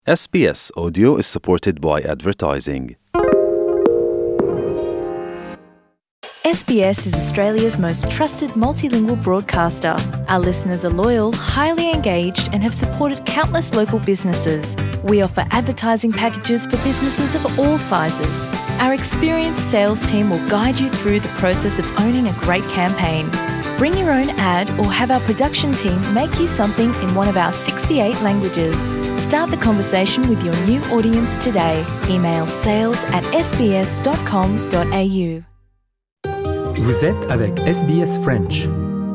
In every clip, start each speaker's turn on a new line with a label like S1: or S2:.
S1: SBS Audio is supported by advertising.
S2: SBS is Australia's most trusted multilingual broadcaster. Our listeners are loyal, highly engaged, and have supported countless local businesses. We offer advertising packages for businesses of all sizes. Our experienced sales team will guide you through the process of owning a great campaign. Bring your own ad or have our production team make you something in one of our 68 languages. Start the conversation with your new audience today. Email sales@sbs.com.au.
S3: Vous êtes avec SBS French.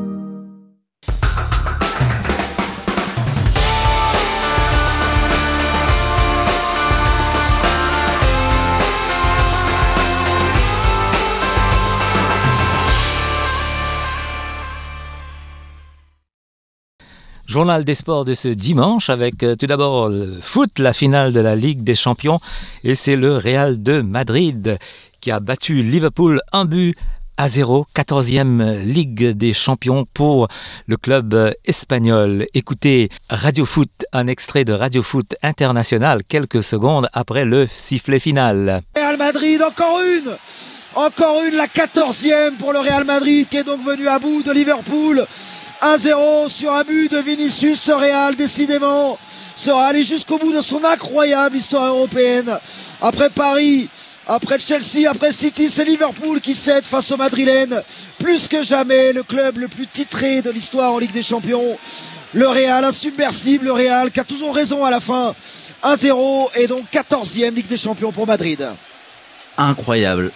S4: Journal des sports de ce dimanche avec tout d'abord le foot, la finale de la Ligue des Champions. Et c'est le Real de Madrid qui a battu Liverpool 1-0, 14e Ligue des Champions pour le club espagnol. Écoutez Radio Foot, un extrait de Radio Foot International quelques secondes après le sifflet final.
S5: Real Madrid, encore une, la 14e pour le Real Madrid qui est donc venu à bout de Liverpool. 1-0 sur un but de Vinicius. Ce Real, décidément, sera allé jusqu'au bout de son incroyable histoire européenne. Après Paris, après Chelsea, après City, c'est Liverpool qui cède face aux Madrilènes. Plus que jamais, le club le plus titré de l'histoire en Ligue des Champions. Le Real, insubmersible, le Real qui a toujours raison à la fin. 1-0 et donc 14e Ligue des Champions pour Madrid.
S6: Incroyable,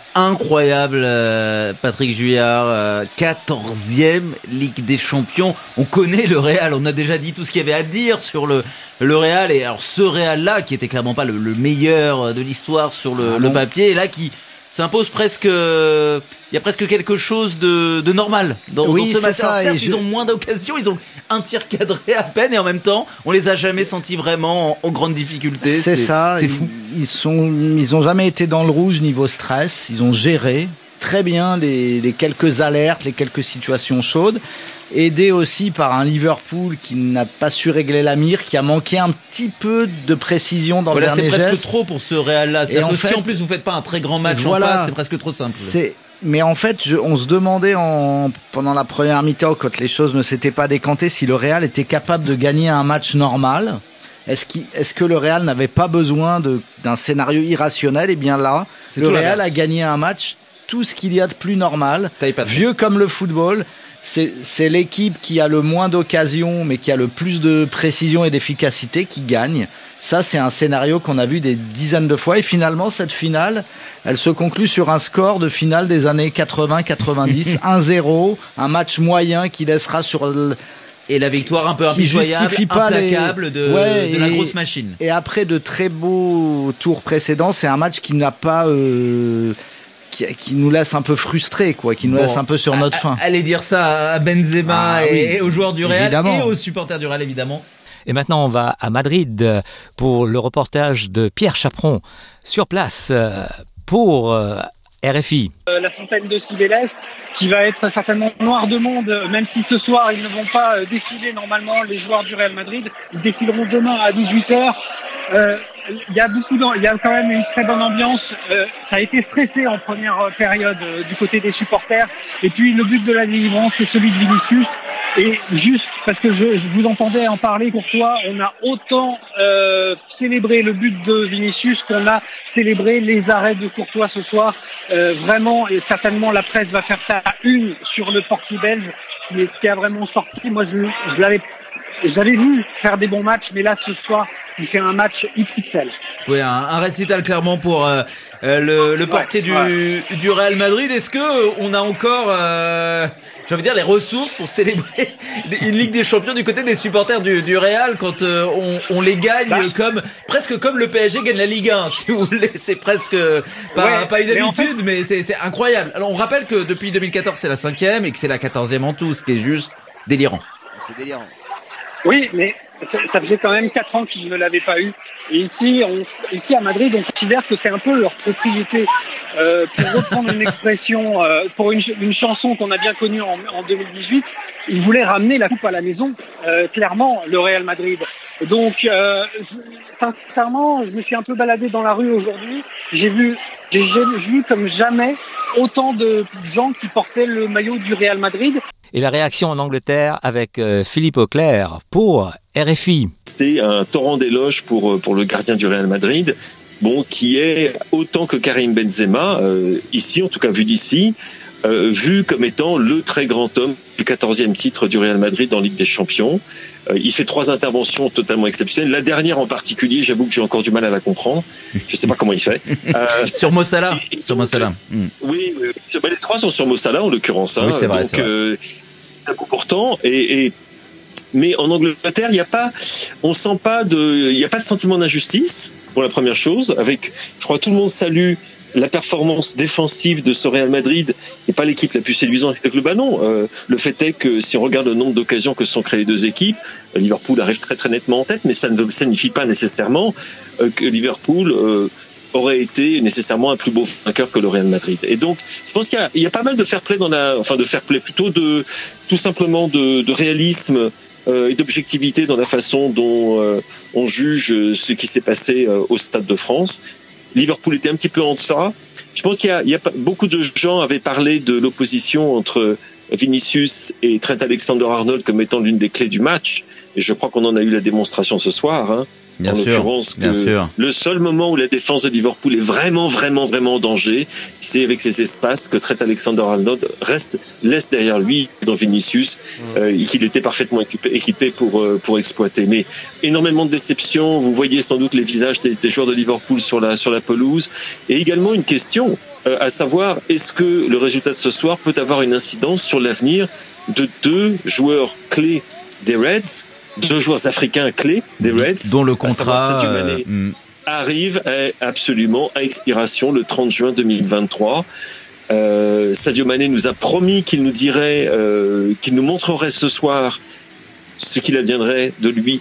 S6: Patrick Juillard, 14e Ligue des Champions. On connaît le Real, on a déjà dit tout ce qu'il y avait à dire sur le Real. Et alors ce Real-là, qui était clairement pas le meilleur de l'histoire sur le papier, et là qui s'impose presque... Il y a presque quelque chose de normal dans ce match. Certes, ils ont moins d'occasions, ils ont un tir cadré à peine, et en même temps, on les a jamais sentis vraiment en grande difficulté.
S7: C'est fou. Ils ont jamais été dans le rouge niveau stress. Ils ont géré très bien les quelques alertes, les quelques situations chaudes. Aidé aussi par un Liverpool qui n'a pas su régler la mire, qui a manqué un petit peu de précision dans le dernier geste.
S6: C'est presque trop pour ce Real-là. C'est-à-dire que si en plus vous faites pas un très grand match en face, c'est presque trop simple.
S7: Mais en fait, on se demandait pendant la première mi-temps, quand les choses ne s'étaient pas décantées, si le Real était capable de gagner un match normal. Est-ce que le Real n'avait pas besoin d'un scénario irrationnel? Et bien là, le Real a gagné un match, tout ce qu'il y a de plus normal, vieux comme le football. C'est l'équipe qui a le moins d'occasions, mais qui a le plus de précision et d'efficacité qui gagne. Ça, c'est un scénario qu'on a vu des dizaines de fois. Et finalement, cette finale, elle se conclut sur un score de finale des années 80-90, 1-0, un match moyen qui laissera sur...
S6: Et la victoire un peu impitoyable, implacable de la grosse machine.
S7: Et après de très beaux tours précédents, c'est un match qui n'a pas... qui nous laisse un peu frustrés, qui nous laisse un peu sur notre faim.
S6: Allez dire ça à Benzema et aux joueurs du Real, évidemment. Et aux supporters du Real, évidemment.
S4: Et maintenant, on va à Madrid pour le reportage de Pierre Chaperon sur place pour RFI.
S8: La fontaine de Cibeles qui va être certainement noire de monde, même si ce soir ils ne vont pas défiler normalement les joueurs du Real Madrid. Ils défileront demain à 18h. Il y a quand même une très bonne ambiance. Ça a été stressé en première période du côté des supporters. Et puis le but de la délivrance, c'est celui de Vinicius. Et juste parce que je vous entendais en parler, Courtois, on a autant célébré le but de Vinicius qu'on a célébré les arrêts de Courtois ce soir. Vraiment, et certainement la presse va faire ça une sur le portier belge qui a vraiment sorti. Moi, je l'avais vu faire des bons matchs, mais là, ce soir, il fait un match XXL.
S6: Oui, un récital clairement pour le portier du Real Madrid. Est-ce que on a encore, les ressources pour célébrer une Ligue des Champions du côté des supporters du Real quand on les gagne presque comme le PSG gagne la Ligue 1, si vous voulez. C'est presque pas une habitude, mais c'est incroyable. Alors on rappelle que depuis 2014 c'est la 5e et que c'est la 14e en tout, ce qui est juste délirant.
S5: C'est délirant.
S8: Oui, mais ça faisait quand même 4 ans qu'ils ne l'avaient pas eu. Et ici à Madrid, on considère que c'est un peu leur propriété. Pour reprendre une expression, pour une chanson qu'on a bien connue en 2018, ils voulaient ramener la coupe à la maison. Clairement, le Real Madrid. Donc, sincèrement, je me suis un peu baladé dans la rue aujourd'hui. J'ai vu comme jamais autant de gens qui portaient le maillot du Real Madrid.
S4: Et la réaction en Angleterre avec Philippe Auclair pour RFI.
S9: C'est un torrent d'éloges pour le gardien du Real Madrid, qui est autant que Karim Benzema, ici, en tout cas vu d'ici, vu comme étant le très grand homme du 14e titre du Real Madrid en Ligue des Champions. Il fait 3 interventions totalement exceptionnelles. La dernière en particulier, j'avoue que j'ai encore du mal à la comprendre. Je sais pas comment il fait.
S6: Sur Mo Salah. Sur Mo Salah.
S9: Oui, les 3 sont sur Mo Salah en l'occurrence.
S6: Oui, c'est vrai.
S9: Donc, c'est important. Mais en Angleterre, il n'y a pas de sentiment d'injustice pour la première chose. Je crois que tout le monde salue la performance défensive de ce Real Madrid n'est pas l'équipe la plus séduisante avec le ballon. Le fait est que si on regarde le nombre d'occasions que se sont créées les deux équipes, Liverpool arrive très très nettement en tête, mais ça ne signifie pas nécessairement que Liverpool aurait été nécessairement un plus beau vainqueur que le Real Madrid. Et donc, je pense qu'il y a pas mal de fair play tout simplement de réalisme et d'objectivité dans la façon dont on juge ce qui s'est passé au Stade de France. Liverpool était un petit peu en deçà. Je pense beaucoup de gens avaient parlé de l'opposition entre Vinicius et Trent Alexander-Arnold comme étant l'une des clés du match. Et je crois qu'on en a eu la démonstration ce soir.
S6: Bien
S9: en
S6: sûr,
S9: l'occurrence, le seul moment où la défense de Liverpool est vraiment, vraiment, vraiment en danger, c'est avec ces espaces que Trent Alexander-Arnold laisse derrière lui dans Vinicius, qu'il était parfaitement équipé pour exploiter. Mais énormément de déceptions. Vous voyez sans doute les visages des joueurs de Liverpool sur la pelouse. Et également une question, à savoir, est-ce que le résultat de ce soir peut avoir une incidence sur l'avenir de 2 joueurs clés des Reds, 2 joueurs africains clés des Reds,
S6: dont le contrat
S9: Sadio Mané arrive absolument à expiration le 30 juin 2023. Sadio Mané nous a promis qu'il nous dirait, qu'il nous montrerait ce soir ce qu'il adviendrait de lui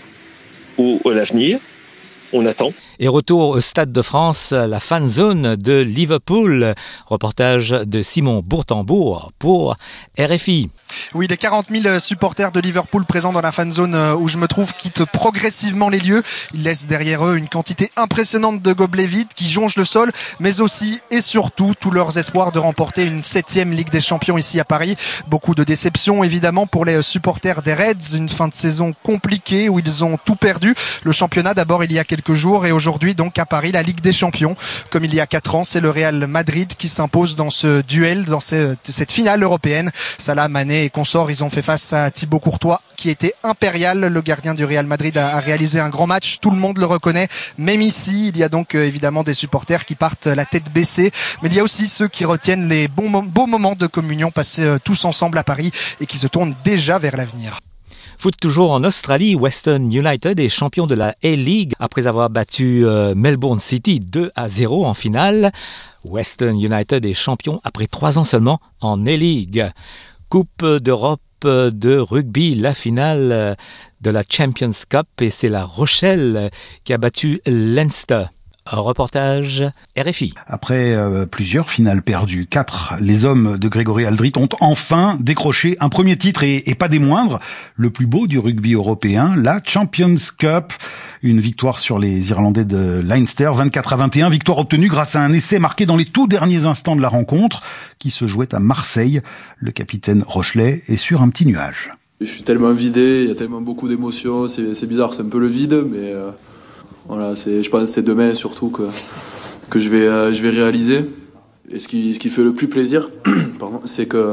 S9: à l'avenir. On attend.
S4: Et retour au Stade de France, la fan zone de Liverpool. Reportage de Simon Bourtambour pour RFI.
S10: Oui, les 40 000 supporters de Liverpool présents dans la fan zone où je me trouve quittent progressivement les lieux. Ils laissent derrière eux une quantité impressionnante de gobelets vides qui jonchent le sol, mais aussi et surtout tous leurs espoirs de remporter une 7e Ligue des Champions ici à Paris. Beaucoup de déceptions évidemment pour les supporters des Reds, une fin de saison compliquée où ils ont tout perdu. Le championnat d'abord il y a quelques jours et aujourd'hui donc à Paris la Ligue des Champions. Comme il y a 4 ans, c'est le Real Madrid qui s'impose dans ce duel, dans cette finale européenne. Salah, Mané et consorts, ils ont fait face à Thibaut Courtois qui était impérial. Le gardien du Real Madrid a réalisé un grand match, tout le monde le reconnaît, même ici. Il y a donc évidemment des supporters qui partent la tête baissée, mais il y a aussi ceux qui retiennent les beaux moments de communion passés tous ensemble à Paris et qui se tournent déjà vers l'avenir.
S4: Foot toujours en Australie, Western United est champion de la A-League après avoir battu Melbourne City 2-0 en finale. Western United est champion après 3 ans seulement en A-League. Coupe d'Europe de rugby, la finale de la Champions Cup et c'est la Rochelle qui a battu Leinster. Un reportage RFI.
S11: Après plusieurs finales perdues, 4, les hommes de Grégory Aldrit ont enfin décroché un premier titre et pas des moindres, le plus beau du rugby européen, la Champions Cup. Une victoire sur les Irlandais de Leinster, 24-21, victoire obtenue grâce à un essai marqué dans les tout derniers instants de la rencontre, qui se jouait à Marseille. Le capitaine Rochelais est sur un petit nuage.
S12: Je suis tellement vidé, il y a tellement beaucoup d'émotions, c'est bizarre, c'est un peu le vide, mais voilà, je pense que c'est demain surtout que je vais réaliser. Et ce qui fait le plus plaisir, c'est que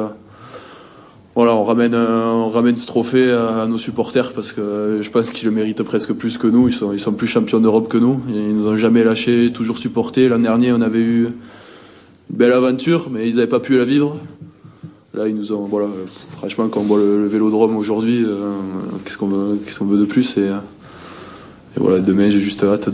S12: voilà, on ramène ce trophée à nos supporters parce que je pense qu'ils le méritent presque plus que nous. Ils sont plus champions d'Europe que nous. Ils nous ont jamais lâchés, toujours supportés. L'an dernier, on avait eu une belle aventure, mais ils n'avaient pas pu la vivre. Là, ils nous ont, voilà, franchement, quand on voit le Vélodrome aujourd'hui, qu'est-ce qu'on veut de plus et voilà, demain, j'ai juste hâte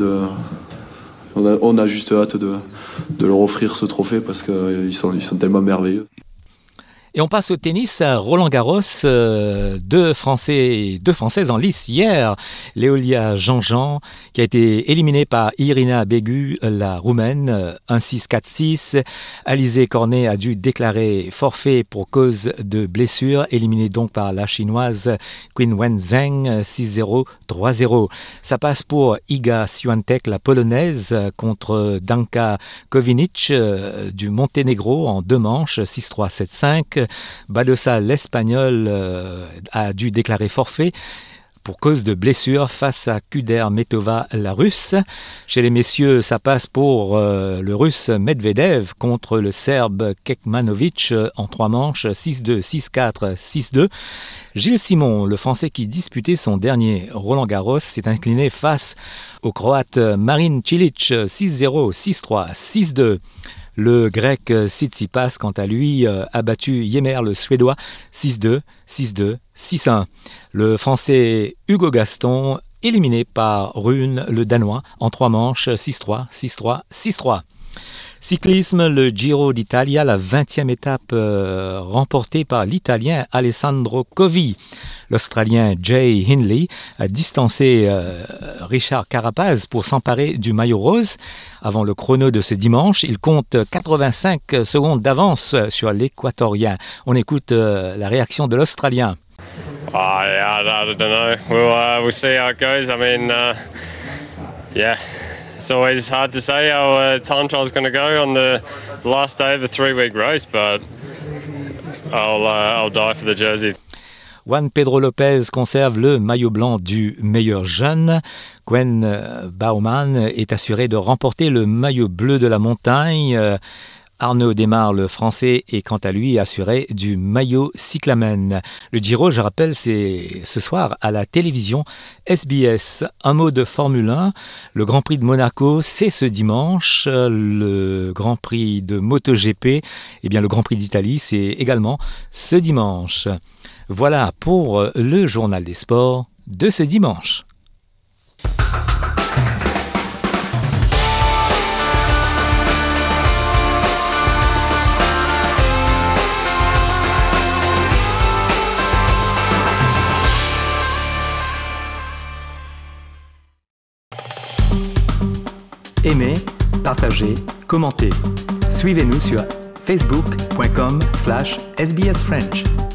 S12: on a juste hâte de leur offrir ce trophée parce qu'ils sont tellement merveilleux.
S4: Et on passe au tennis. Roland Garros, deux Françaises en lice hier. Léolia Jean-Jean, qui a été éliminée par Irina Begu, la Roumaine, 1-6, 4-6. Alizé Cornet a dû déclarer forfait pour cause de blessure, éliminée donc par la Chinoise Qin Wenzheng, 6-0, 3-0. Ça passe pour Iga Swiatek, la Polonaise, contre Danka Kovinic du Monténégro en 2 manches, 6-3, 7-5. Badosa, l'Espagnol, a dû déclarer forfait pour cause de blessure face à Kudermetova, la Russe. Chez les messieurs, ça passe pour le Russe Medvedev contre le Serbe Kekmanovic en 3 manches, 6-2, 6-4, 6-2. Gilles Simon, le Français qui disputait son dernier Roland Garros, s'est incliné face au Croate Marin Cilic, 6-0, 6-3, 6-2. Le Grec Tsitsipas, quant à lui, a battu Ymer, le Suédois, 6-2, 6-2, 6-1. Le Français Hugo Gaston, éliminé par Rune, le Danois, en 3 manches, 6-3, 6-3, 6-3. Cyclisme, le Giro d'Italia, la 20e étape remportée par l'Italien Alessandro Covi. L'Australien Jay Hindley a distancé Richard Carapaz pour s'emparer du maillot rose. Avant le chrono de ce dimanche, il compte 85 secondes d'avance sur l'Équatorien. On écoute la réaction de l'Australien.
S13: I don't know. We'll see how it goes. I mean, yeah. It's always hard to say how a time trial is going to go on the last day of a 3-week race, but I'll die for the jersey.
S4: Juan Pedro Lopez conserve le maillot blanc du meilleur jeune. Gwen Baumann est assuré de remporter le maillot bleu de la montagne. Arnaud Desmar, le Français, est quant à lui assuré du maillot cyclamen. Le Giro, je rappelle, c'est ce soir à la télévision SBS. Un mot de Formule 1. Le Grand Prix de Monaco, c'est ce dimanche. Le Grand Prix de MotoGP, eh bien le Grand Prix d'Italie, c'est également ce dimanche. Voilà pour le journal des sports de ce dimanche.
S3: Aimez, partagez, commentez. Suivez-nous sur facebook.com/sbsfrench.